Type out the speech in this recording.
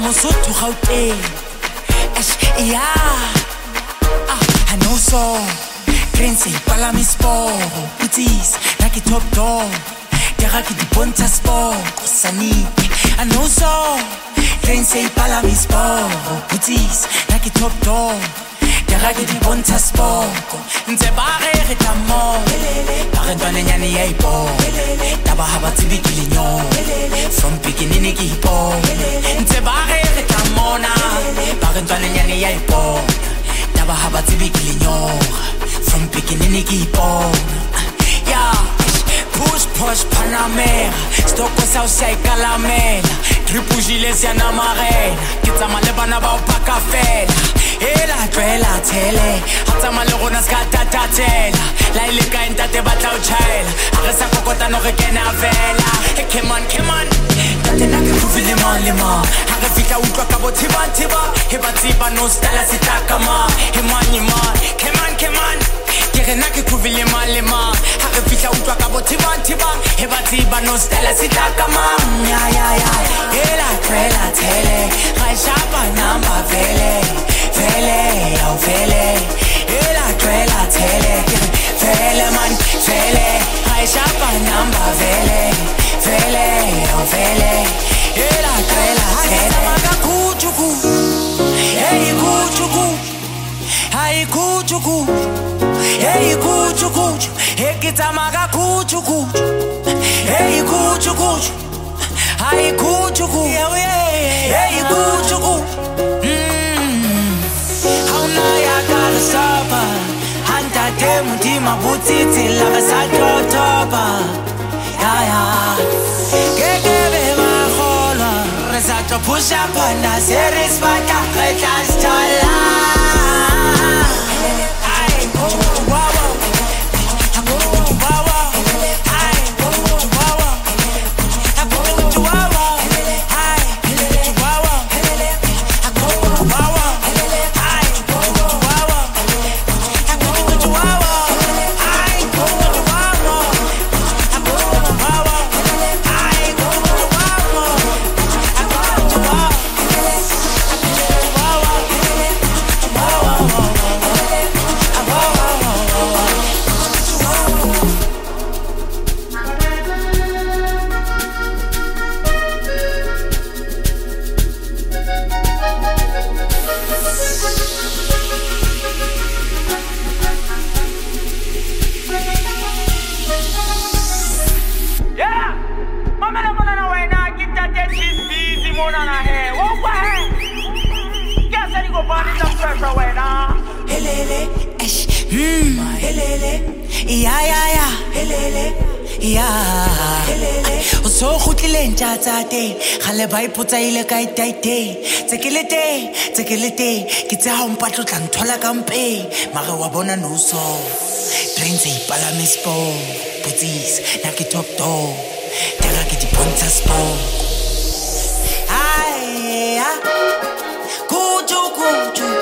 Mosotho Gauteng. Yeah, I know so. Prince palami sport, putis, naki top dog. Terra ki di ponta sport, sanike. I know so. Prince palami sport, putis, naki top dog. Terra ki di ponta sport. Nze bare retamo, bare ndwane nyane ya ipo. Taba haba tibi kilinyo, from beginning ki hipo. Nze bare retamo na, bare ndwane nyane ya ipo. Taba haba tibi kilinyo. From beginning keep on. Yeah, push Panamera. Stoko Southside Calamela. Triple Giles yana marena. Kita malebana ba upaka fela. Ela twela tele. Hata malorona skata tatela. La ilika intate batla uchaila. Aresa kokota no rekena vela. Hey, come on. Tate nake kufile malema. Hare fika utwa kabo tiba. Heba tiba no stala sitakama. Hemani man. Come on. Kere nake kuvile malema. Hare fika utwa kabo tiba. Heba tiba no stala sitakama. Ya. Ela twela tele. Raishaba namba vele. Ela twela tele. Vele man, vele. Raishaba namba vele. Ela twela tele. Maga kuchuku. Hey kuchuku. Hai kuchuku. Hey kuchuku. Ekita maga kuchuku. Hey kuchuku. Hai kuchuku. Hey kuchuku. Saba hanta demu di mabutiti la basato toba ya Kekebe mahola resato push up and I series bata retas tola Gale ba ipotsa ile ka itaite tsekilete ke tsa ha mpatlo tla nthola ka mpe mare wa bona no so trains ipalame sport putis na ke top dog tera ke di ponta sport ai kuju